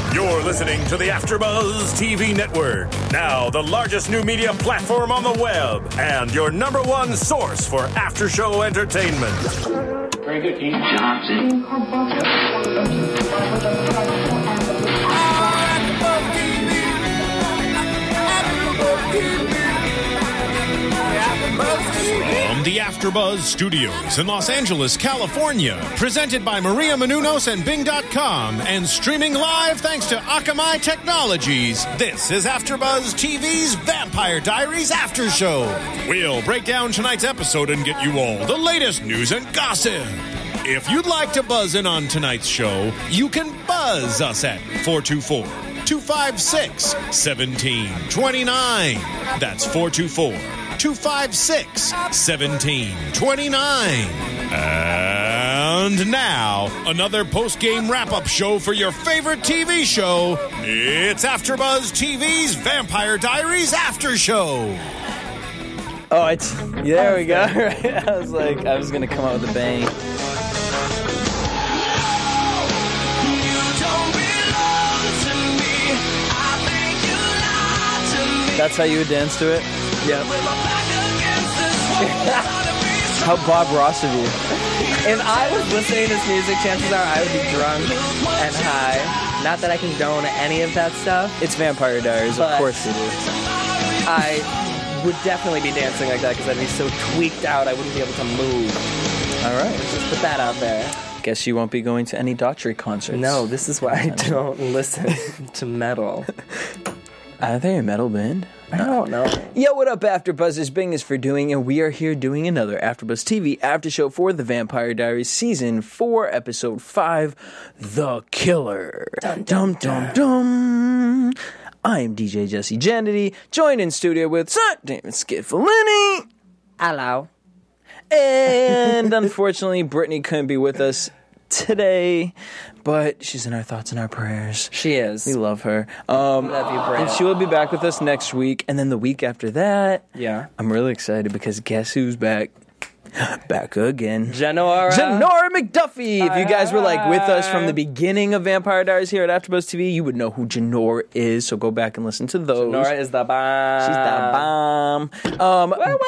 You're listening to the AfterBuzz TV Network, now the largest new media platform on the web and your number one source for after-show entertainment. Very good, Keith Johnson. From the AfterBuzz Studios in Los Angeles, California, presented by Maria Menounos and Bing.com, and streaming live thanks to Akamai Technologies, this is AfterBuzz TV's Vampire Diaries After Show. We'll break down tonight's episode and get you all the latest news and gossip. If you'd like to buzz in on tonight's show, you can buzz us at 424-256-1729. That's 424-256-1729. And now, another post-game wrap-up show for your favorite TV show. It's AfterBuzz TV's Vampire Diaries After Show. Oh, there we go. Right? I was going to come out with a bang. That's how you would dance to it? Yep. How Bob Ross of you. If I was listening to this music, chances are I would be drunk and high. Not that I condone any of that stuff. It's Vampire Diaries, of course you do. I would definitely be dancing like that because I'd be so tweaked out I wouldn't be able to move. All right. Let's just put that out there. Guess you won't be going to any Daughtry concerts. No, this is why I don't listen to metal. Are they a metal band? I don't know. Yo, what up, AfterBuzzers? Bing is for doing, and we are here doing another AfterBuzz TV after show for The Vampire Diaries Season 4, Episode 5, The Killer. Dun, dum, dum, dum. I am DJ Jesse Janity, joined in studio with Sir David Skiffalini. Hello. And unfortunately, Brittany couldn't be with us today, but she's in our thoughts and our prayers. She is. We love her. Love you, Brittany. And she will be back with us next week, and then the week after that. Yeah. I'm really excited because guess who's back? Back again. Janora McDuffie. If you guys were with us from the beginning of Vampire Diaries here at AfterBuzz TV, you would know who Janora is, so go back and listen to those. Janora is the bomb. She's the bomb. Janora!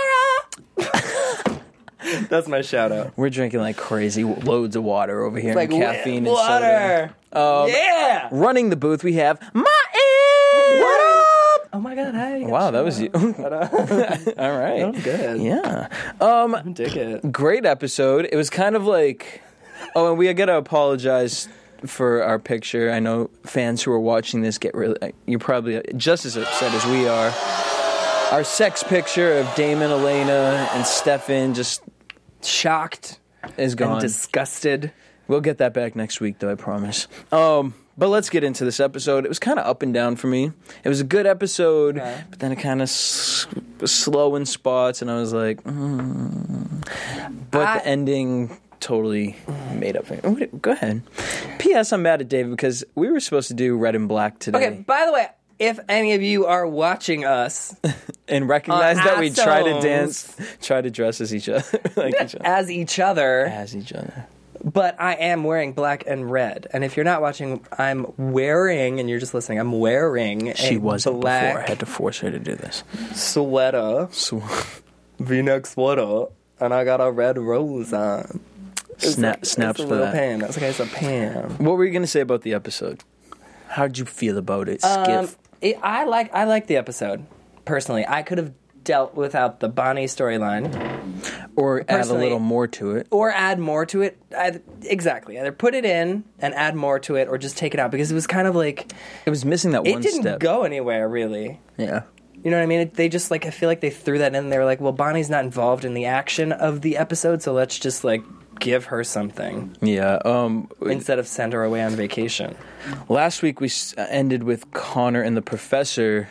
That's my shout out. We're drinking like crazy, loads of water over here, Like and caffeine and water. soda. Yeah. Running the booth, we have Martin. What up? Oh my God! Hey. Wow, that was you. All right. I'm good. Yeah. Dig it. Great episode. It was kind of like, and we gotta apologize for our picture. I know fans who are watching this you're probably just as upset as we are. Our sex picture of Damon, Elena, and Stefan just Shocked is gone. and disgusted. We'll get that back next week, though, I promise. But let's get into this episode. It was kind of up and down for me. It was a good episode, but then it kind of was slow in spots, and I was like, But the ending totally made up for me. Go ahead. P.S. I'm mad at David because we were supposed to do Red and Black today. Okay, by the way, if any of you are watching us and recognize that we try to Assholes. try to dress as each other, as each other, but I am wearing black and red. And if you're not watching, I'm wearing, and you're just listening, I'm wearing She a wasn't black before. I had to force her to do this. sweater, V-neck sweater, and I got a red rose on. Snaps it's a for little that. pan. That's okay, it's a pan. What were you going to say about the episode? How'd you feel about it, Skiff? I like the episode, personally. I could have dealt without the Bonnie storyline. Or add a little more to it. Or add more to it. Exactly. Either put it in and add more to it, or just take it out. Because it was kind of like... It was missing that one step. It didn't go anywhere, really. Yeah. You know what I mean? They just, I feel like they threw that in and they were like, well, Bonnie's not involved in the action of the episode, so let's just, give her something. Yeah. Instead of send her away on vacation. Last week we ended with Connor and the professor.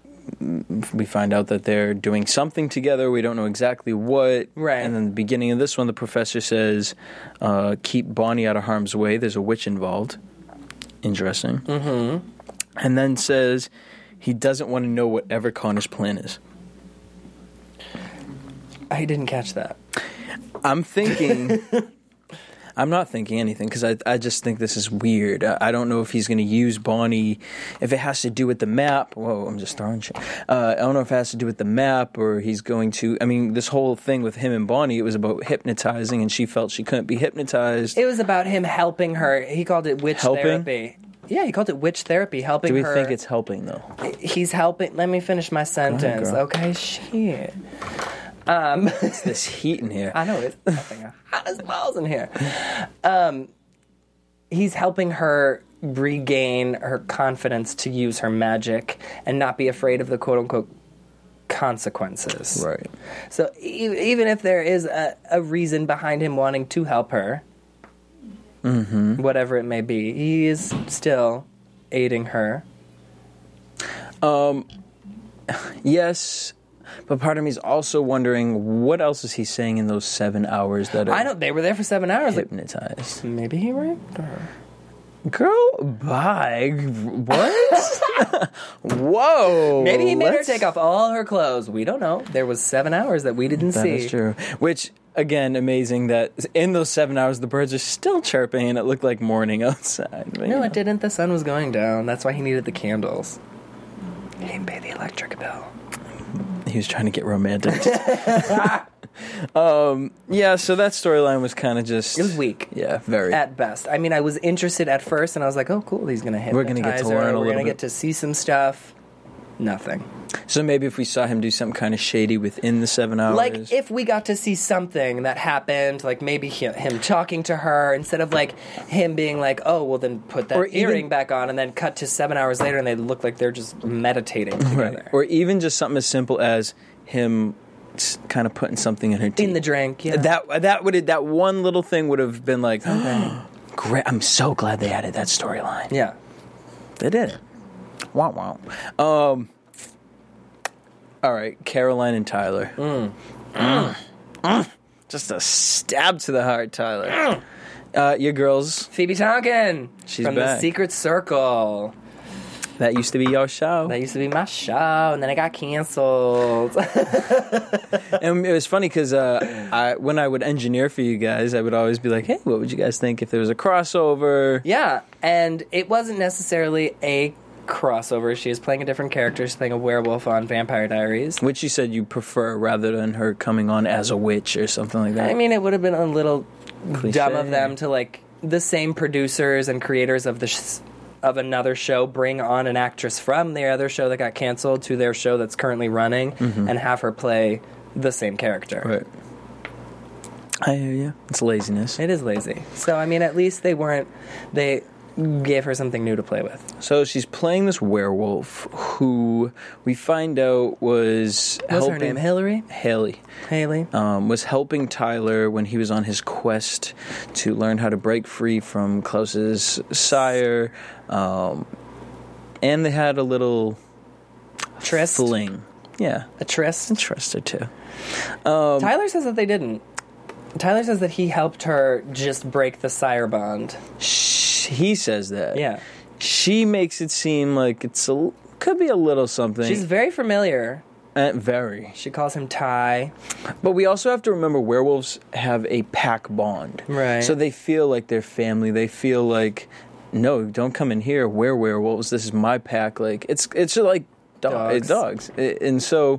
We find out that they're doing something together. We don't know exactly what. Right. And then the beginning of this one, the professor says, keep Bonnie out of harm's way. There's a witch involved. Interesting. Mm-hmm. And then says he doesn't want to know whatever Connor's plan is. I didn't catch that. I'm thinking I'm not thinking anything because I just think this is weird. I don't know if he's going to use Bonnie, if it has to do with the map. Whoa, I'm just throwing shit. I don't know if it has to do with the map or he's going to. I mean, this whole thing with him and Bonnie, it was about hypnotizing, and she felt she couldn't be hypnotized. It was about him helping her. He called it witch therapy. Yeah, he called it witch therapy, helping her. Do we think it's helping, though? He's helping. Let me finish my sentence. Go ahead, okay, shit. It's this heat in here. I know, it's fucking hot as balls in here. He's helping her regain her confidence to use her magic and not be afraid of the quote-unquote consequences. Right. So even if there is a reason behind him wanting to help her, whatever it may be, he is still aiding her. Yes, but part of me is also wondering what else is he saying in those 7 hours that are I know they were there for 7 hours. hypnotized. Maybe he raped her. Girl, bye. What? Whoa. Maybe he made her take off all her clothes. We don't know. There was 7 hours that we didn't see. That is true. Which, again, amazing that in those 7 hours the birds are still chirping and it looked like morning outside. But, No, it didn't. The sun was going down. That's why he needed the candles. He didn't pay the electric bill. He was trying to get romantic. Yeah, so that storyline was kind of just... It was weak. Yeah, very. At best. I mean, I was interested at first, and I was like, oh, cool, he's going to hypnotize We're gonna get to her. learn a We're little going to bit. get to see some stuff. Nothing. So maybe if we saw him do something kind of shady within the 7 hours... Like, if we got to see something that happened, like maybe him talking to her, instead of, like, him being like, oh, well, then put that earring back on, and then cut to 7 hours later, and they look like they're just meditating together. Right. Or even just something as simple as him kind of putting something in her teeth. In the drink, yeah. That one little thing would have been like, great. I'm so glad they added that storyline. Yeah. They did it. Wow. All right, Caroline and Tyler. Just a stab to the heart, Tyler. Your girls. Phoebe Tonkin. She's from back. The Secret Circle. That used to be your show. That used to be my show, and then it got canceled. And it was funny because when I would engineer for you guys, I would always be like, hey, what would you guys think if there was a crossover? Yeah, and it wasn't necessarily a crossover. She is playing a different character. She's playing a werewolf on Vampire Diaries. Which you said you prefer rather than her coming on as a witch or something like that. I mean, it would have been a little Cliche. dumb of them to, like, the same producers and creators of of another show bring on an actress from their other show that got canceled to their show that's currently running and have her play the same character. Right. I hear you. It's laziness. It is lazy. So, I mean, at least they gave her something new to play with. So she's playing this werewolf who we find out was What's helping... her name? Hillary? Haley. Was helping Tyler when he was on his quest to learn how to break free from Klaus's sire. And they had a little... Tryst? Fling. Yeah. A tryst? A tryst or two. Tyler says that they didn't. Tyler says that he helped her just break the sire bond. He says that. Yeah. She makes it seem like could be a little something. She's very familiar. Very. She calls him Ty. But we also have to remember werewolves have a pack bond. Right. So they feel like they're family. They feel like, no, don't come in here. We're werewolves. This is my pack. Like it's just like dogs. And so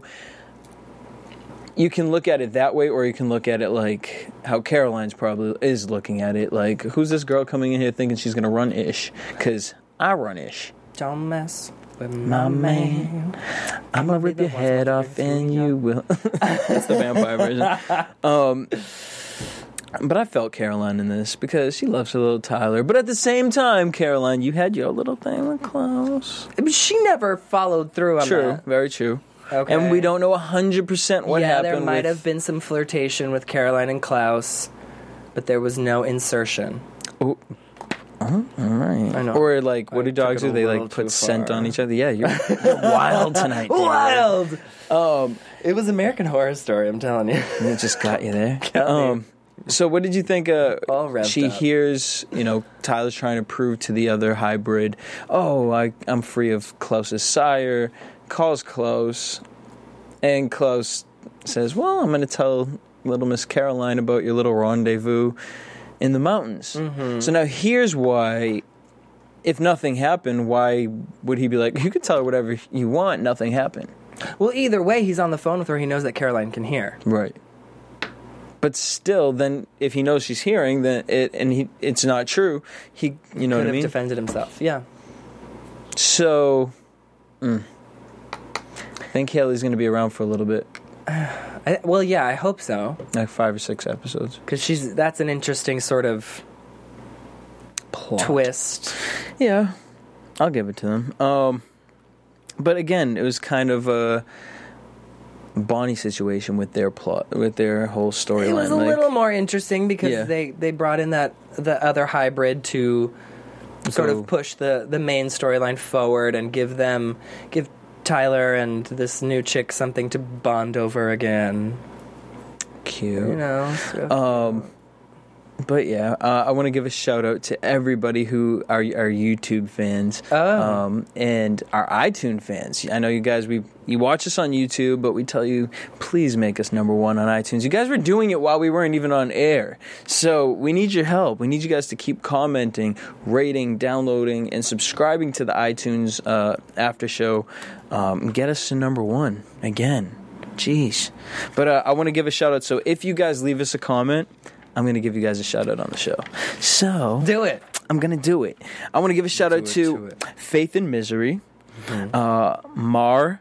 you can look at it that way, or you can look at it like how Caroline's probably is looking at it. Like, who's this girl coming in here thinking she's going to run ish? Because I run ish. Don't mess with my man. I'm going to rip your head off and you will. That's the vampire version. But I felt Caroline in this because she loves her little Tyler. But at the same time, Caroline, you had your little thing with Klaus. She never followed through on True, that. very true. Okay. And we don't know 100% what happened. Yeah, there might have been some flirtation with Caroline and Klaus, but there was no insertion. Oh, all right. I know. Or like, what do took dogs it do? a They little like put too scent far. on each other. Yeah, you're wild tonight. David. Wild! It was American Horror Story, I'm telling you. It just got you there. So what did you think? All revved she up. hears, Tyler's trying to prove to the other hybrid, I'm free of Klaus's sire, calls Klaus, and Klaus says, well, I'm going to tell little Miss Caroline about your little rendezvous. in the mountains. So now here's why, if nothing happened, why would he be like, you can tell her whatever you want, nothing happened? Well, either way, he's on the phone with her. He knows that Caroline can hear. Right. But still, then if he knows she's hearing, then it's not true. He, you know what I mean? Could have defended himself. Yeah. So, I think Haley's going to be around for a little bit, I hope so. like 5 or 6 episodes. Because that's an interesting sort of Plot. twist. Yeah, I'll give it to them. But again, it was kind of a Bonnie situation with their plot, with their whole storyline. It was a little more interesting because Yeah. they brought in the other hybrid to sort Go. of push the main storyline forward and give Tyler and this new chick something to bond over again. cute. You know. So. But yeah, I want to give a shout out to everybody who are YouTube fans, and our iTunes fans. I know you guys, you watch us on YouTube, but we tell you, please make us number 1 on iTunes. You guys were doing it while we weren't even on air, so we need your help. We need you guys to keep commenting, rating, downloading, and subscribing to the iTunes after show. Get us to number 1 again. Jeez. But I want to give a shout out. So if you guys leave us a comment, I'm going to give you guys a shout out on the show. So Do it. I'm going to do it. I want to give a shout out to Faith and Misery, Marlo,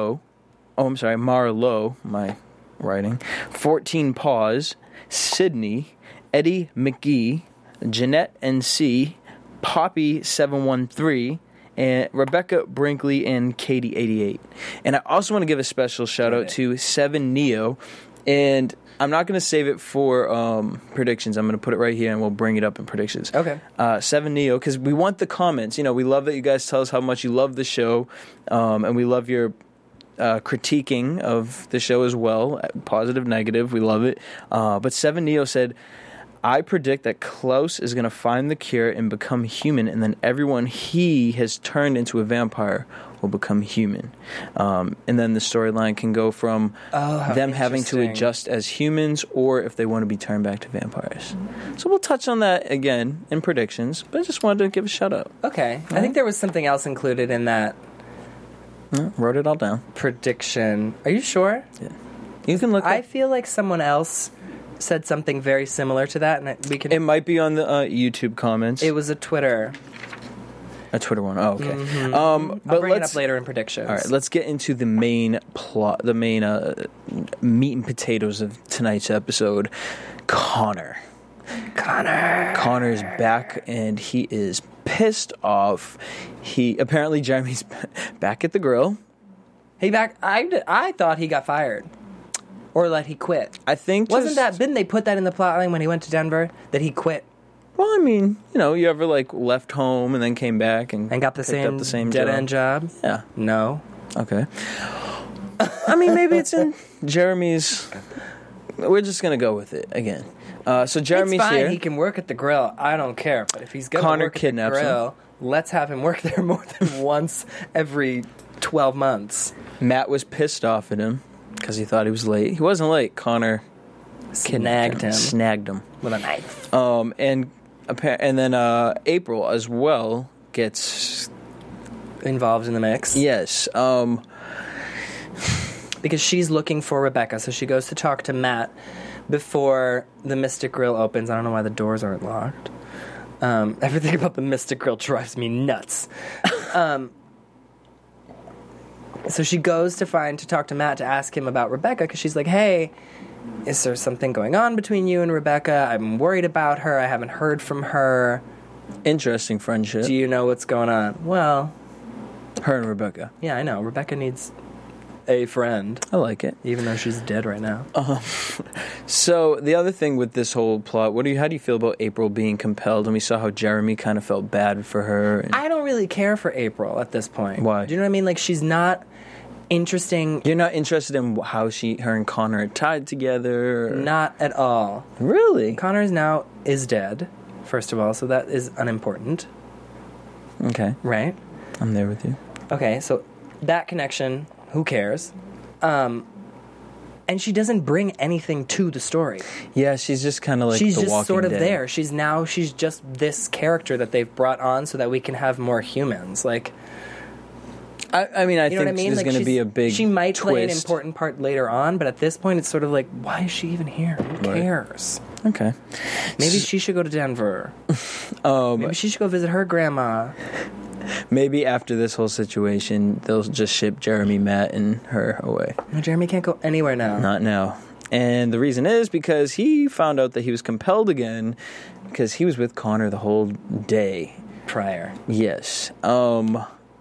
my writing, 14 Paws, Sydney, Eddie McGee, Jeanette NC, Poppy 713, and Rebecca Brinkley and Katie 88. And I also want to give a special shout out to 7 Neo, and I'm not going to save it for predictions. I'm going to put it right here, and we'll bring it up in predictions. Okay. 7 Neo, because we want the comments. You know, we love that you guys tell us how much you love the show, and we love your critiquing of the show as well, positive, negative. We love it. But 7 Neo said, I predict that Klaus is going to find the cure and become human, and then everyone he has turned into a vampire will become human. And then the storyline can go from them having to adjust as humans, or if they want to be turned back to vampires. So we'll touch on that again in predictions, but I just wanted to give a shout out. Okay. I think there was something else included in that Wrote it all down. prediction. Are you sure? Yeah. You can look I up. feel like someone else said something very similar to that, and we can. It might be on the YouTube comments. It was a Twitter. A Twitter one. Oh, okay. I'll But bring it up later in predictions. All right, let's get into the main plot, the main meat and potatoes of tonight's episode. Connor's back, and he is pissed off. Apparently Jeremy's back at the grill. I thought he got fired, or that he quit. I think Didn't they put that in the plotline when he went to Denver that he quit Well, I mean, you ever left home and then came back and and got the picked up the same dead job? end job? Yeah. No. Okay. I mean, maybe it's in Jeremy's. We're just gonna go with it again. So Jeremy's it's fine. here. He can work at the grill. I don't care. But if he's gonna Connor work at the kidnaps grill, let's have him work there more than once every 12 months. Matt was pissed off at him because he thought he was late. He wasn't late. Connor Snagged him Snagged him with a knife. And then April as well gets Involved in the mix. yes. Because she's looking for Rebecca, so she goes to talk to Matt before the Mystic Grill opens. I don't know why the doors aren't locked. Everything about the Mystic Grill drives me nuts. So she goes to talk to Matt to ask him about Rebecca, because she's like, hey, is there something going on between you and Rebecca? I'm worried about her. I haven't heard from her. Interesting friendship. Do you know what's going on? Well, Her and Rebecca. yeah, I know. Rebecca needs a friend, I like it. even though she's dead right now. So the other thing with this whole plot, how do you feel about April being compelled? And we saw how Jeremy kind of felt bad for her. And I don't really care for April at this point. Why? Do you know what I mean? Like, she's not interesting. you're not interested in how her and Connor are tied together? Or? Not at all. Really? Connor is dead, first of all, so that is unimportant, Okay. right? I'm there with you. Okay, so that connection, who cares? And she doesn't bring anything to the story. Yeah, she's just kind of like She's the just Walking sort of Dead. there. She's just this character that they've brought on so that we can have more humans. Like, I mean, I you know what I think mean? there's Like, going to be a big she might play an twist. important part later on, but at this point, it's sort of like, why is she even here? Who Right. cares? Okay. Maybe she should go to Denver. Um, Maybe she should go visit her grandma. maybe after this whole situation, they'll just ship Jeremy, Matt, and her away. No, Jeremy can't go anywhere now. Not now. And the reason is because he found out that he was compelled again because he was with Connor the whole day. Prior. Yes. Do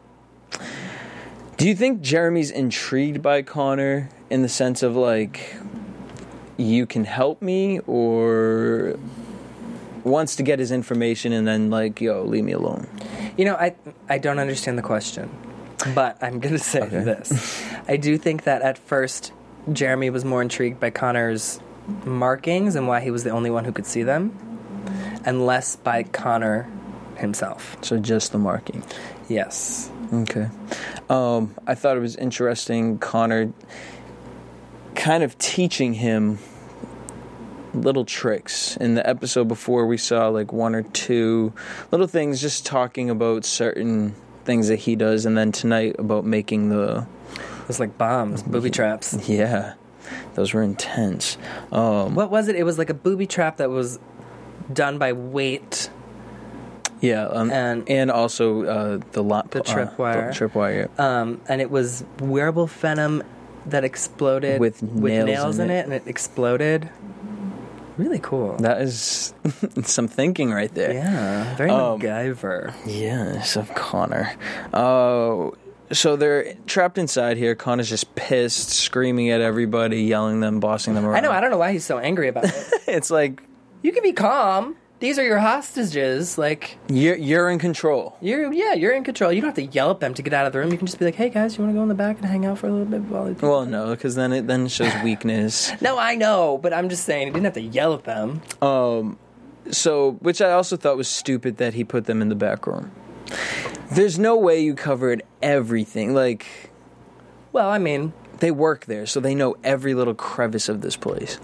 you think Jeremy's intrigued by Connor in the sense of like, you can help me, or wants to get his information and then like, yo, leave me alone? You know, I don't understand the question, but I'm going to say Okay. this. I do think that at first, Jeremy was more intrigued by Connor's markings and why he was the only one who could see them, and less by Connor himself. So just the marking. Yes. Okay. I thought it was interesting, Connor kind of teaching him little tricks. In the episode before, we saw like one or two little things, just talking about certain things that he does, and then tonight about making the... It was like bombs, booby traps. Yeah, those were intense. What was it? It was like a booby trap that was done by weight. Yeah, and also the tripwire. The tripwire. And it was wearable venom that exploded With nails in in it, it. and it exploded. Really cool. That is some thinking right there. Yeah, very MacGyver. Yes, of Connor. So they're trapped inside here. Connor's just pissed, screaming at everybody, yelling them, bossing them around. I know. I don't know why he's so angry about it. It's like, You can be calm. These are your hostages. Like, you're in control. you're in control. You don't have to yell at them to get out of the room. You can just be like, "Hey guys, you want to go in the back and hang out for a little bit while?" Well, no, because then it shows weakness. No, I know, but I'm just saying, you didn't have to yell at them. So, which I also thought was stupid that he put them in the back room. There's no way you covered everything. Like, Well, I mean, they work there, so they know every little crevice of this place.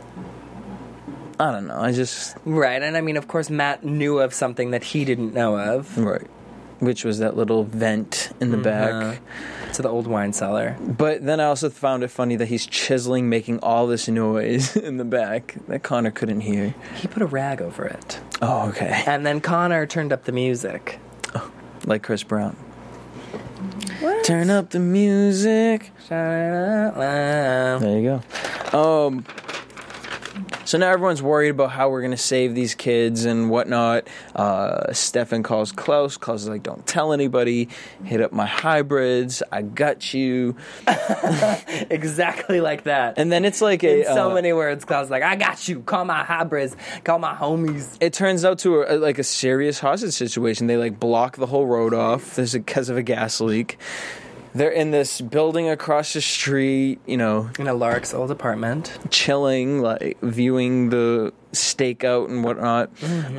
I don't know. right, and I mean, of course, Matt knew of something that he didn't know of. Right. Which was that little vent in the back. To the old wine cellar. But then I also found it funny that he's chiseling, making all this noise in the back that Connor couldn't hear. He put a rag over it. Oh, okay. And then Connor turned up the music. Like Chris Brown. What? Turn up the music. There There you go. So now everyone's worried about how we're going to save these kids and whatnot. Stefan calls Klaus. Klaus is like, don't tell anybody. Hit up my hybrids. I got you. Exactly like that. And then it's like in so many words, Klaus like, I got you. Call my hybrids. Call my homies. It turns out to a serious hostage situation. They like block the whole road off. Because of a gas leak. They're in this building across the street, you know, In a Lark's old apartment. chilling, like viewing the stakeout and whatnot.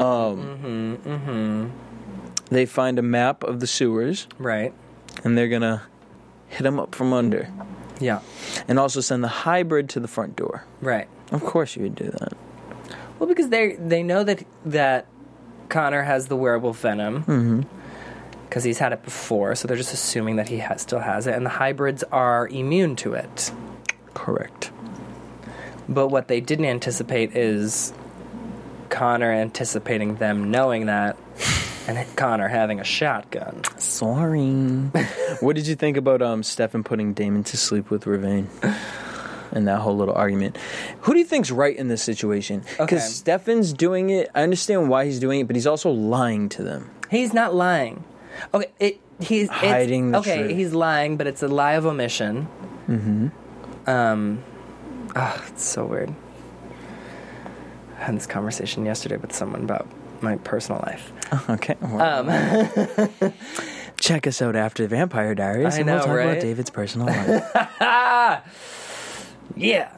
They find a map of the sewers, Right. and they're gonna hit them up from under, Yeah. and also send the hybrid to the front door. Right. Of course, you would do that. Well, because they know that Connor has the wearable venom. Because he's had it before, so they're just assuming that he still has it, and the hybrids are immune to it. Correct. But what they didn't anticipate is Connor anticipating them knowing that, and Connor having a shotgun. Sorry. What did you think about Stefan putting Damon to sleep with Ravane? And that whole little argument. Who do you think's right in this situation? Because Okay. Stefan's doing it. I understand why he's doing it, but he's also lying to them. He's not lying. Okay, he's Hiding the okay, truth. he's lying, but it's a lie of omission. It's so weird. I had this conversation yesterday with someone about my personal life. Okay. Well, check us out after Vampire Diaries, I and know, we'll talk right? about David's personal life. Yeah.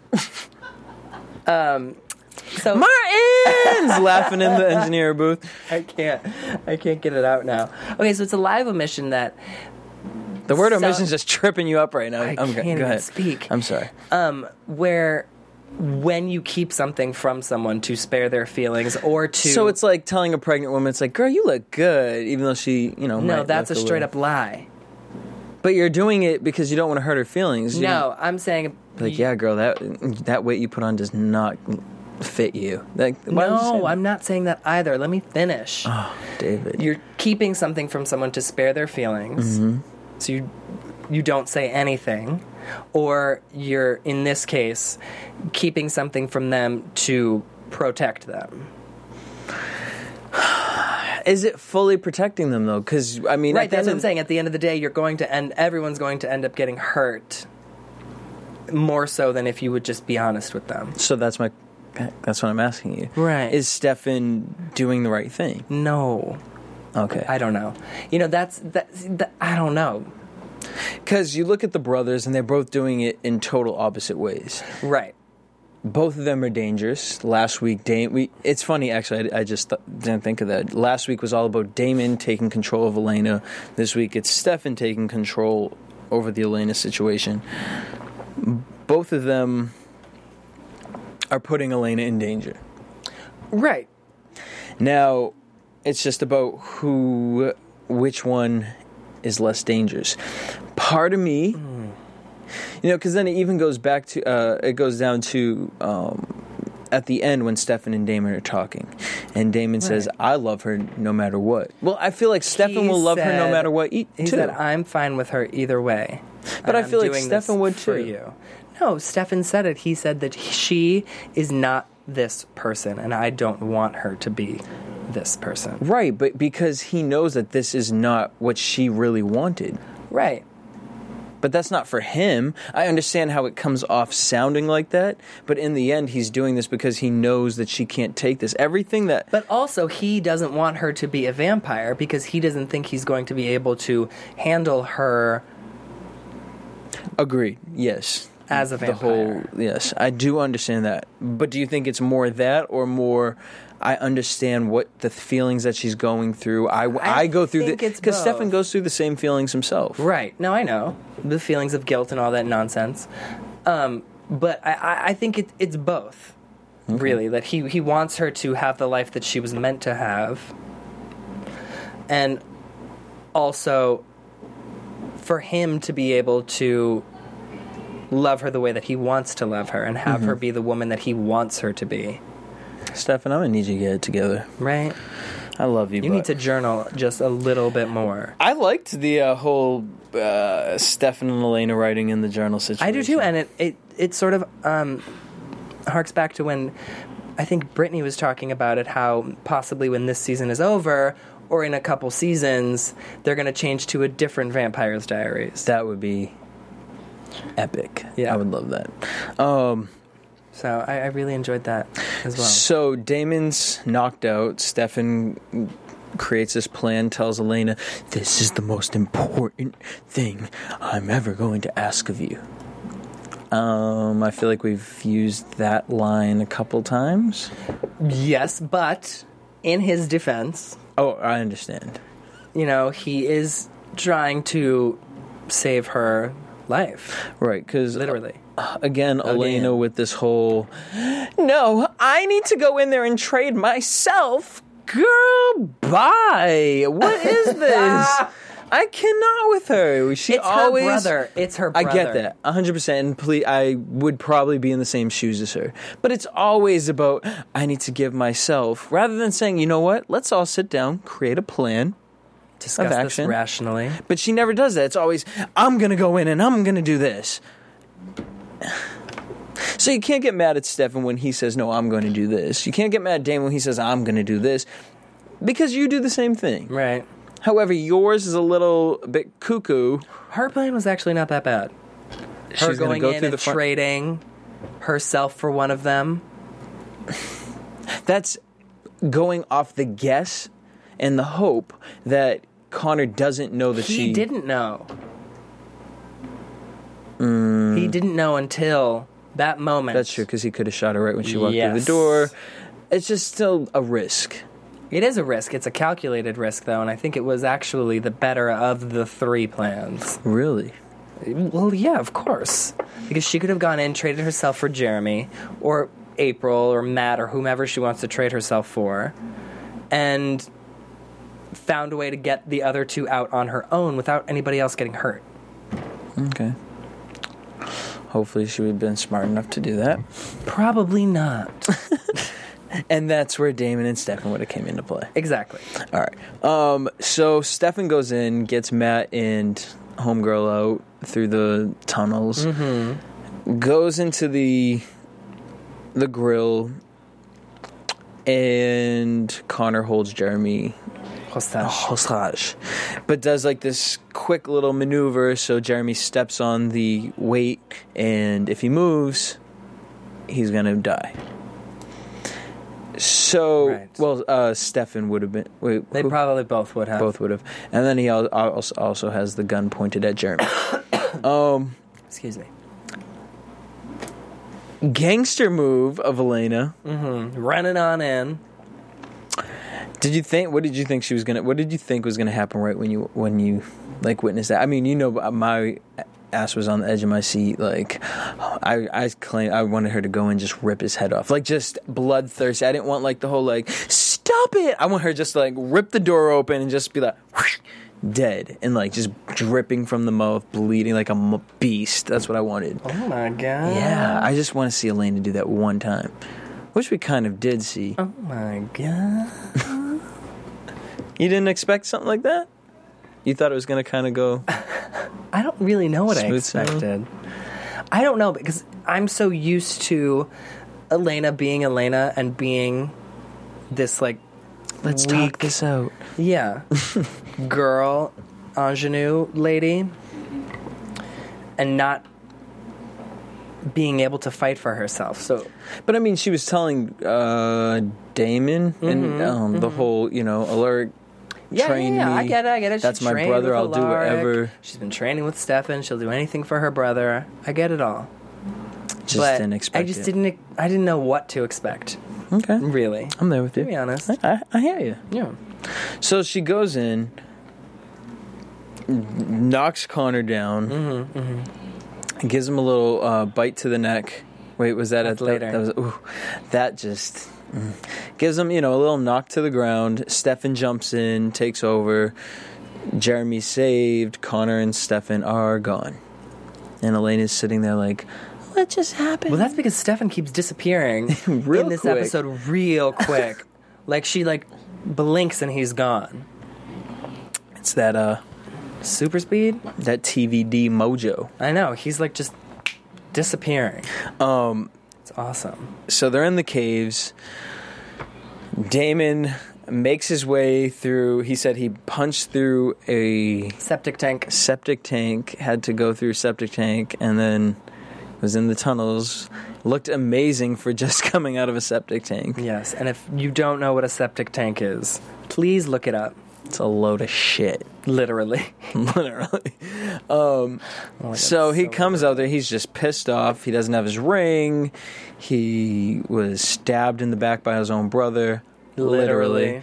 So Martin's laughing in the engineer booth. I can't get it out now. Okay, so it's a lie of omission that The word omission's just tripping you up right now. I can't go even ahead. speak. I'm sorry. Where when you keep something from someone to spare their feelings or to... So it's like telling a pregnant woman, it's like, girl, you look good, even though she, No, that's a straight up lie. But you're doing it because you don't want to hurt her feelings. No, I'm saying... Like, yeah, girl, that weight you put on does not fit you. I'm not saying that either. Let me finish. Oh, David. You're keeping something from someone to spare their feelings. Mm-hmm. So you don't say anything. Or you're, in this case, keeping something from them to protect them. Is it fully protecting them, though? Because, I mean... Right, that's what I'm saying. At the end of the day, everyone's going to end up getting hurt more so than if you would just be honest with them. So that's what I'm asking you. Right. Is Stefan doing the right thing? No. Okay. I don't know. I don't know. Because you look at the brothers, and they're both doing it in total opposite ways. Right. Both of them are dangerous. Last week, it's funny, actually, I just didn't think of that. Last week was all about Damon taking control of Elena. This week, it's Stefan taking control over the Elena situation. Both of them are putting Elena in danger. Right. Now, it's just about which one is less dangerous. Part of me, because then it even goes back to, it goes down to at the end when Stefan and Damon are talking. And Damon says, I love her no matter what. Well, I feel like Stefan will love her no matter what, too. He said, I'm fine with her either way. But I feel like Stefan would, too. For you. No, Stefan said it. He said that she is not this person, and I don't want her to be this person. Right, but because he knows that this is not what she really wanted. Right. But that's not for him. I understand how it comes off sounding like that, but in the end, he's doing this because he knows that she can't take this. Everything that... But also, he doesn't want her to be a vampire because he doesn't think he's going to be able to handle her... Agreed, yes. As a vampire. Yes, I do understand that. But do you think it's more that or more... I understand what the feelings that she's going through. I go through the... Because Stefan goes through the same feelings himself. Right. No, I know. The feelings of guilt and all that nonsense. But I think it's both, really. That he wants her to have the life that she was meant to have. And also for him to be able to love her the way that he wants to love her and have her be the woman that he wants her to be. Stefan, I'm going to need you to get it together. Right. I love you, You need to journal just a little bit more. I liked the whole Stefan and Elena writing in the journal situation. I do too, and it sort of harks back to when I think Brittany was talking about it, how possibly when this season is over, or in a couple seasons, they're going to change to a different Vampire's Diaries. That would be epic. Yeah. I would love that. So I really enjoyed that as well. So Damon's knocked out. Stefan creates this plan, tells Elena, this is the most important thing I'm ever going to ask of you. I feel like we've used that line a couple times. Yes, but in his defense... Oh, I understand. He is trying to save her life. Right, because... Literally. Again, Elena with this whole, no, I need to go in there and trade myself. Girl, bye. What is this? I cannot with her. It's her brother. It's her brother. I get that, 100%. And please, I would probably be in the same shoes as her. But it's always about, I need to give myself, rather than saying, you know what, let's all sit down, create a plan. Discuss this rationally. But she never does that. It's always, I'm going to go in and I'm going to do this. So you can't get mad at Stefan when he says, no, I'm going to do this. You can't get mad at Damon when he says, I'm going to do this. Because you do the same thing. Right. However, yours is a little bit cuckoo. Her plan was actually not that bad. Her She's going go in through and trading herself for one of them. That's going off the guess and the hope that Connor doesn't know that He didn't know. He didn't know until that moment. That's true, because he could have shot her right when she walked through the door. It's just still a risk. It is a risk. It's a calculated risk, though, and I think it was actually the better of the 3 plans. Really? Well, yeah, of course. Because she could have gone in, traded herself for Jeremy, or April, or Matt, or whomever she wants to trade herself for, and found a way to get the other 2 out on her own without anybody else getting hurt. Okay. Hopefully she would have been smart enough to do that. Probably not. And that's where Damon and Stefan would have came into play. Exactly. All right. So Stefan goes in, gets Matt and Homegirl out through the tunnels, goes into the grill, and Connor holds Jeremy hostage, but does like this quick little maneuver so Jeremy steps on the weight, and if he moves, he's gonna die. So, Right. well, Stefan would have been. Wait, They who? probably both would have. Both would have, and then he also has the gun pointed at Jeremy. Excuse me. Gangster move of Elena. Running on in. What did you think she was gonna? What did you think was gonna happen right when you like witnessed that? I mean, my ass was on the edge of my seat. Like, I claim I wanted her to go and just rip his head off, like just bloodthirsty. I didn't want like the whole like stop it. I want her just like rip the door open and just be like whoosh, dead and like just dripping from the mouth, bleeding like a beast. That's what I wanted. Oh my god. Yeah, I just want to see Elena do that one time, which we kind of did see. Oh my god. You didn't expect something like that? You thought it was going to kind of go... I don't really know what I Smooth sailing? expected. I don't know, because I'm so used to Elena being Elena and being this, like, Let's weak, talk this out. yeah, girl, ingenue lady, and not being able to fight for herself. So, But I mean, she was telling Damon and the whole, alert, train me. I get it. That's She my trained brother. with I'll do Alaric. whatever. She's been training with Stefan. She'll do anything for her brother. I get it all. Just But didn't expect I just it. I didn't know what to expect. Okay. Really. I'm there with you. To be honest. I hear you. Yeah. So she goes in, knocks Connor down, and gives him a little bite to the neck. Wait, was that That's at later. That just gives him, a little knock to the ground. Stefan jumps in, takes over. Jeremy's saved. Connor and Stefan are gone, and Elena's sitting there like, what just happened? Well, that's because Stefan keeps disappearing Real in this quick. episode real quick. Like she blinks and he's gone. It's that Super speed? that TVD mojo. I know. He's just disappearing. It's awesome. So they're in the caves. Damon makes his way through. He said he punched through a Septic tank. septic tank, had to go through septic tank, and then was in the tunnels. Looked amazing for just coming out of a septic tank. Yes, and if you don't know what a septic tank is, please look it up. It's a load of shit. Literally. Literally. Oh my God, So he so comes out there. He's just pissed off. He doesn't have his ring. He was stabbed in the back by his own brother. Literally.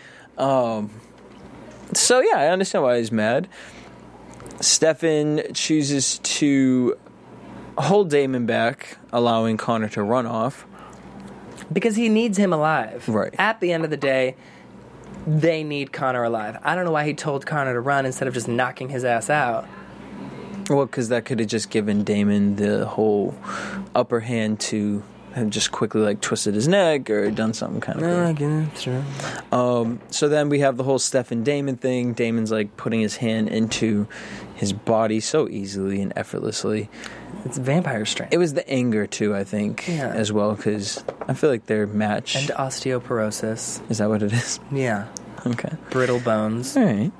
So yeah, I understand why he's mad. Stefan chooses to hold Damon back, allowing Connor to run off. Because he needs him alive. Right. At the end of the day, they need Connor alive. I don't know why he told Connor to run instead of just knocking his ass out. Well, because that could have just given Damon the whole upper hand to have just quickly twisted his neck or done something kind of crazy. So then we have the whole Stefan Damon thing. Damon's putting his hand into his body so easily and effortlessly. It's vampire strength. It was the anger too, I think, Yeah. as well, because I feel like they're matched. And osteoporosis. Is that what it is? Yeah. Okay. Brittle bones. All right.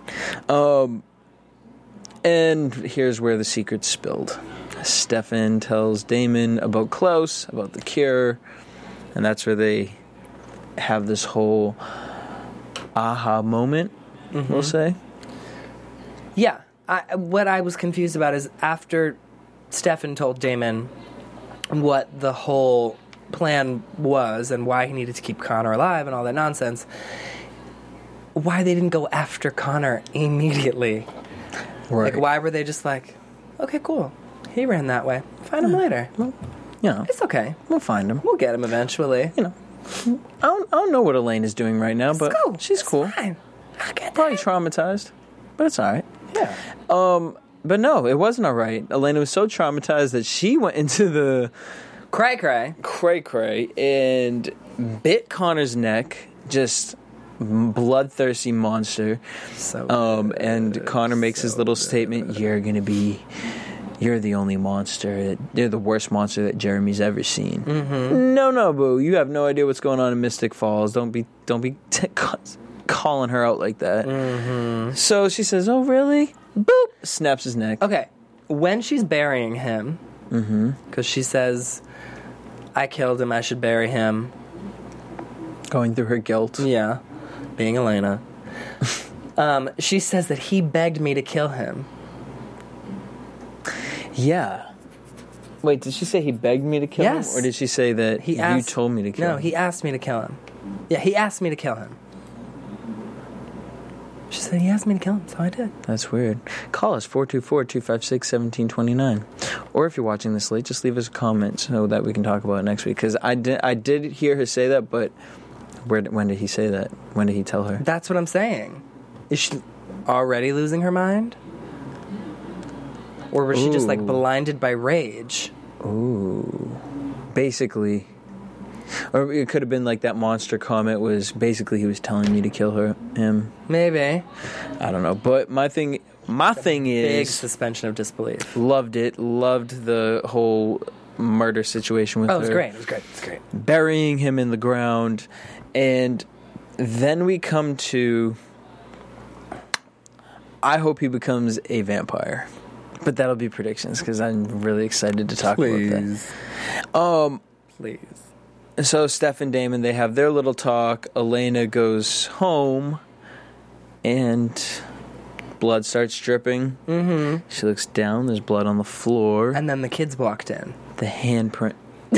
And here's where the secret's spilled. Stefan tells Damon about Klaus, about the cure, and that's where they have this whole aha moment, we'll say. Yeah. What I was confused about is after Stefan told Damon what the whole plan was and why he needed to keep Connor alive and all that nonsense, why they didn't go after Connor immediately. Right. Like, why were they just like, okay, cool. He ran that way. Find him later. You know, It's okay. we'll find him. We'll get him eventually. You know, I don't know what Elaine is doing right now, but Cool. she's It's cool. Fine. I'll get Probably that. traumatized, but it's all right. Yeah. But no, it wasn't all right. Elena was so traumatized that she went into the Cray. cray and bit Connor's neck, just bloodthirsty monster. So And Connor makes his little statement, you're the only monster, you're the worst monster that Jeremy's ever seen. Mm-hmm. No, boo, you have no idea what's going on in Mystic Falls. Don't be calling her out like that. Mm-hmm. So she says, oh, really? Boop! Snaps his neck. Okay, when she's burying him, because she says, I killed him, I should bury him. Going through her guilt. Yeah, being Elena. She says that he begged me to kill him. Yeah. Wait, did she say he begged me to kill Yes. him? Or did she say that you told me to kill him? No, he asked me to kill him. Yeah, he asked me to kill him. She said he asked me to kill him, so I did. That's weird. Call us, 424-256-1729. Or if you're watching this late, just leave us a comment so that we can talk about it next week. Because I did hear her say that, but when did he say that? When did he tell her? That's what I'm saying. Is she already losing her mind? Or was she just, like, Ooh. blinded by rage? Ooh. Basically. Or it could have been like that monster comment was basically he was telling me to kill him. Maybe. I don't know. But my thing Big is... suspension of disbelief. Loved it. Loved the whole murder situation with her. Oh, it was great. It was great. Burying him in the ground. And then we come to... I hope he becomes a vampire. But that'll be predictions because I'm really excited to talk about that. Please. So Steph and Damon, they have their little talk. Elena goes home, and blood starts dripping. Mm-hmm. She looks down. There's blood on the floor. And then the kids walked in. The handprint.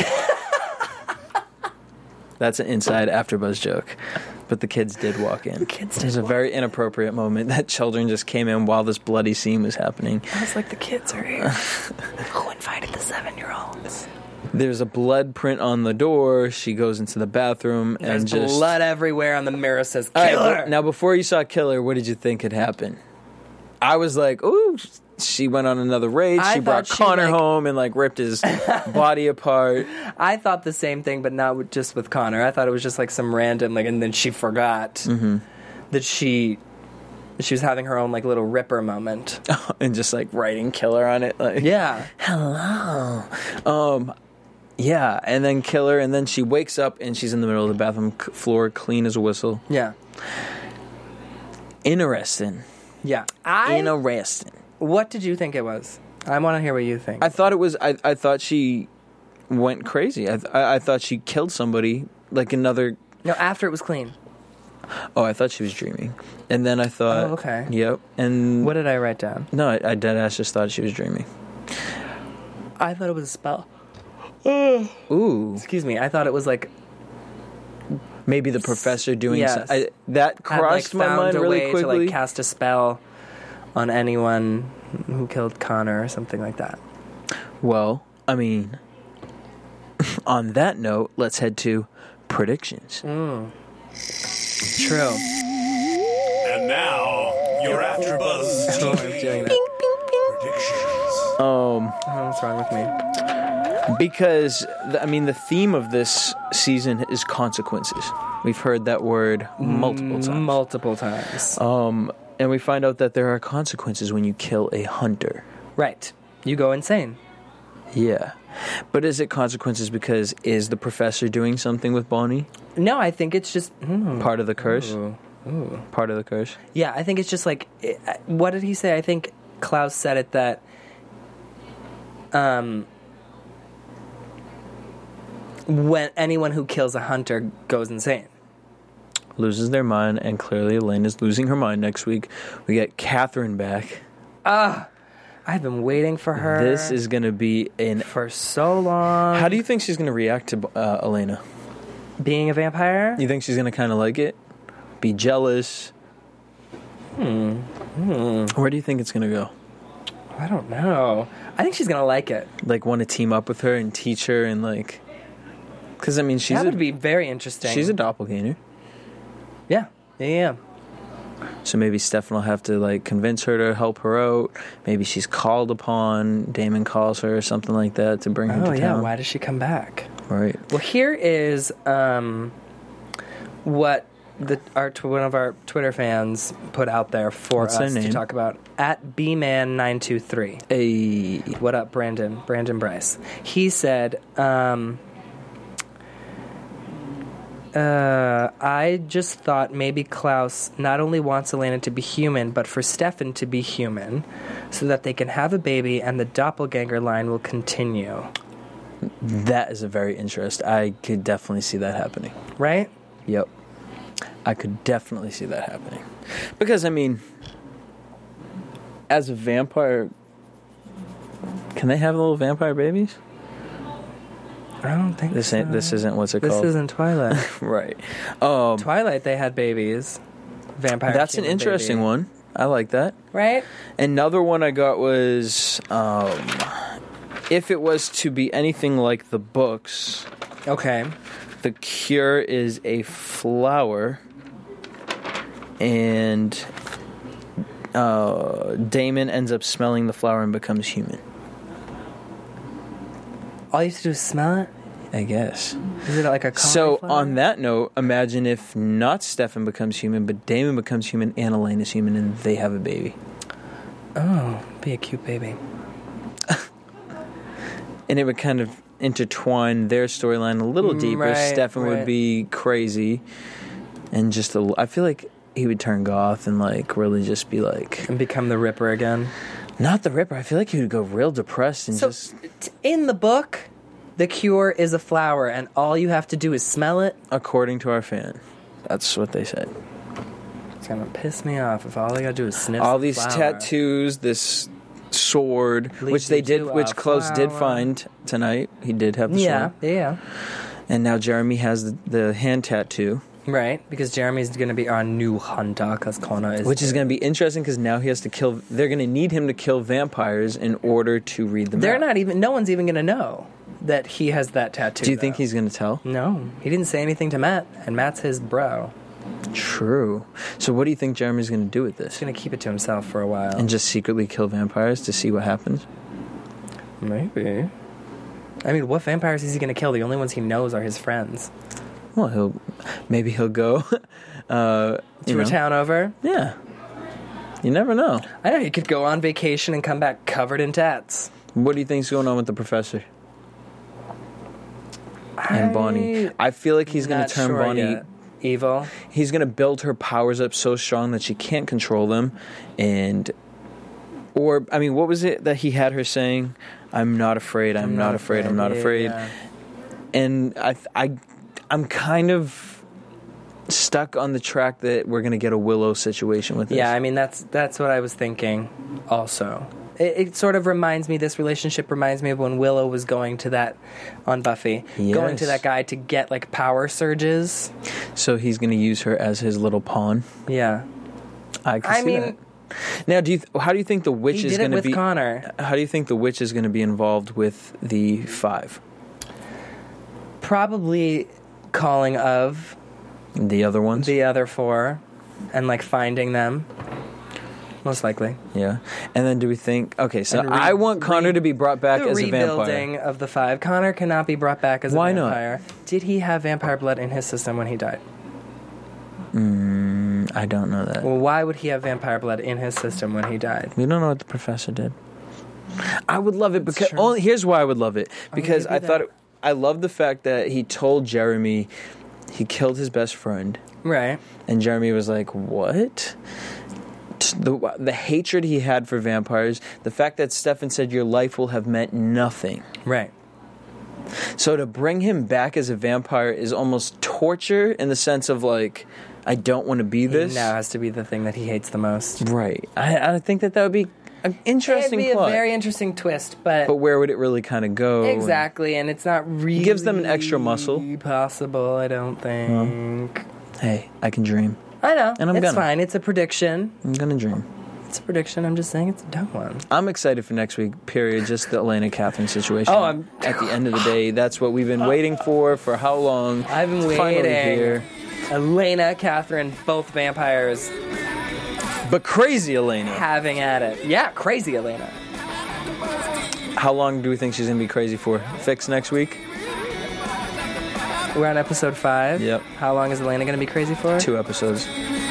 That's an inside AfterBuzz joke. But the kids did walk in. There's a very inappropriate moment that children just came in while this bloody scene was happening. I was like, the kids are here. Who invited the 7-year-olds? There's a blood print on the door. She goes into the bathroom There's and just... blood everywhere on the mirror says, All kill right, her. now, before you saw Killer, what did you think had happened? I was like, ooh, she went on another raid. I She brought thought she, Connor like- home and, like, ripped his body apart. I thought the same thing, but not just with Connor. I thought it was just like some random, like, and then she forgot that she was having her own, like, little Ripper moment. And just, like, writing Killer on it. Like, Yeah. hello. Yeah, and then Killer, and then she wakes up and she's in the middle of the bathroom floor, clean as a whistle. Yeah. Interesting. Yeah. Interesting. What did you think it was? I want to hear what you think. I thought it was. I thought she went crazy. I thought she killed somebody, like another. No, after it was clean. Oh, I thought she was dreaming, and then I thought. Oh, okay. Yep. And What did I write down? no, I dead ass just thought she was dreaming. I thought it was a spell. Ooh, Excuse me. I thought it was like maybe the professor doing Yes. that had, crossed like, my found mind a really way quickly. to like cast a spell on anyone who killed Connor or something like that. Well, I mean, on that note, let's head to predictions. True. And now, your AfterBuzz I'm doing that. predictions. What's wrong with me? Because, the theme of this season is consequences. We've heard that word multiple times. Multiple times. And we find out that there are consequences when you kill a hunter. Right. You go insane. Yeah. But is it consequences because is the professor doing something with Bonnie? No, I think it's just... Part of the curse? Part of the curse? Yeah, I think it's just like... What did he say? I think Klaus said it that... when anyone who kills a hunter goes insane. Loses their mind, and clearly Elena's losing her mind next week. We get Catherine back. I've been waiting for her. This is going to be for so long. How do you think she's going to react to Elena? Being a vampire? You think she's going to kind of like it? Be jealous? Where do you think it's going to go? I don't know. I think she's gonna like it. Like, want to team up with her and teach her and, like... Because, I mean, That would be very interesting. She's a doppelganger. Yeah. Yeah. So maybe Stefan will have to, like, convince her to help her out. Maybe she's called upon. Damon calls her or something like that to bring her to town. Oh, yeah. Why does she come back? Right. Well, here is what one of our Twitter fans put out there for What's us their name? to talk about. At bman923. Hey. What up, Brandon? Brandon Bryce. He said, I just thought maybe Klaus not only wants Elena to be human, but for Stefan to be human, so that they can have a baby and the doppelganger line will continue. That is a very interesting... I could definitely see that happening. Right? Yep. I could definitely see that happening. Because, I mean, as a vampire... Can they have little vampire babies? I don't think This isn't what's it This called? isn't Twilight. Right. Twilight, they had babies. Vampire. That's an human interesting baby. one. I like that. Right? Another one I got was... if it was to be anything like the books, Okay. the cure is a flower, and Damon ends up smelling the flower and becomes human. All you have to do is smell it? I guess. Is it like a So, cauliflower? on that note, imagine if not Stefan becomes human, but Damon becomes human and Elaine is human, and they have a baby. Oh, be a cute baby. And it would kind of intertwine their storyline a little deeper. Right, Stefan would right. be crazy, and just I feel like he would turn goth and like really just be like And become the Ripper again. not the Ripper. I feel like he would go real depressed and So, just in the book, the cure is a flower, and all you have to do is smell it. according to our fan. That's what they said. It's gonna piss me off if all I gotta do is sniff All the these flower. tattoos, this sword, Leads which they you did, to which a Klaus did flower. find tonight. He did have the Yeah, sword, yeah. and now Jeremy has the hand tattoo. Right, because Jeremy's going to be our new hunter, because Connor is... Which is going to be interesting because now he has to kill... They're going to need him to kill vampires in order to read them They're out. not even... No one's even going to know that he has that tattoo. Do you think though. he's going to tell? No. He didn't say anything to Matt, and Matt's his bro. True. So what do you think Jeremy's going to do with this? He's going to keep it to himself for a while. And just secretly kill vampires to see what happens? Maybe. I mean, what vampires is he going to kill? The only ones he knows are his friends. Well, he'll go... To a town over? Yeah. You never know. I know, he could go on vacation and come back covered in tats. What do you think's going on with the professor? And Bonnie. I feel like he's going Not to turn sure Bonnie... yet. Evil. He's going to build her powers up so strong that she can't control them. Or, I mean, what was it that he had her saying? I'm not afraid, I'm not afraid, I'm not afraid. Yeah. And I'm kind of stuck on the track that we're going to get a Willow situation with this. Yeah, I mean, that's what I was thinking also. It sort of reminds me, this relationship reminds me of when Willow was going to that, on Buffy, going Yes. to that guy to get, like, power surges. So he's going to use her as his little pawn. Yeah. I can see mean, that. Now, how do you think the witch He is did going it to with be? Connor. How do you think the witch is going to be involved with the 5? Probably calling of The other ones? the other 4 and, like, finding them. Most likely. Yeah. And then do we think... Okay, so And I want Connor to be brought back The as a rebuilding vampire. of the 5. Connor cannot be brought back as Why a not? vampire. Did he have vampire blood in his system when he died? I don't know that. Well, why would he have vampire blood in his system when he died? We don't know what the professor did. I would love it because... true. Here's why I would love it. Because maybe I thought... that- I love the fact that he told Jeremy he killed his best friend. Right. And Jeremy was like, what? The hatred he had for vampires, the fact that Stefan said your life will have meant nothing. Right. So to bring him back as a vampire is almost torture in the sense of like, I don't want to be this. He now has to be the thing that he hates the most. Right. I think that would be an interesting It'd be plot. a very interesting twist, but where would it really kind of go? exactly, and it's not really gives them an extra muscle. possible, I don't think. Hey, I can dream. I know. And I'm it's gonna. fine. It's a prediction. I'm gonna dream. It's a prediction. I'm just saying it's a dumb one. I'm excited for next week, period. Just the Elena Catherine situation. Oh, I'm... At the end of the day, that's what we've been waiting for how long? I've been It's finally waiting. here. Elena, Catherine, both vampires But crazy Elena. having at it. Yeah, crazy Elena. How long do we think she's going to be crazy for? Fix next week? We're on episode 5. Yep. How long is Elena going to be crazy for? 2 episodes.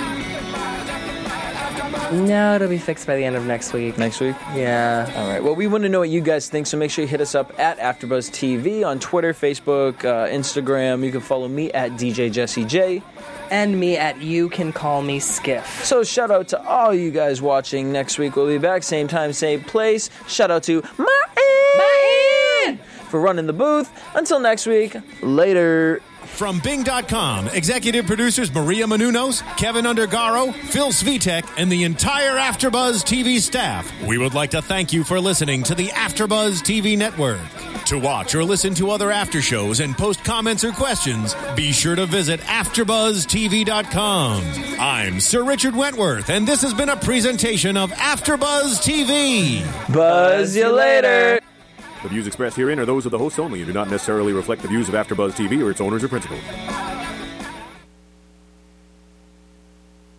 No, it'll be fixed by the end of next week. Next week? Yeah. All right. Well, we want to know what you guys think, so make sure you hit us up at AfterBuzz TV on Twitter, Facebook, Instagram. You can follow me at DJ Jesse J. And me at You Can Call Me Skiff. So shout out to all you guys watching. Next week we'll be back, same time, same place. Shout out to Martin for running the booth. Until next week, later. From Bing.com, executive producers Maria Menounos, Kevin Undergaro, Phil Svitek, and the entire AfterBuzz TV staff, we would like to thank you for listening to the AfterBuzz TV network. To watch or listen to other after shows and post comments or questions, be sure to visit AfterBuzzTV.com. I'm Sir Richard Wentworth, and this has been a presentation of AfterBuzz TV. Buzz you later. The views expressed herein are those of the hosts only and do not necessarily reflect the views of AfterBuzz TV or its owners or principals.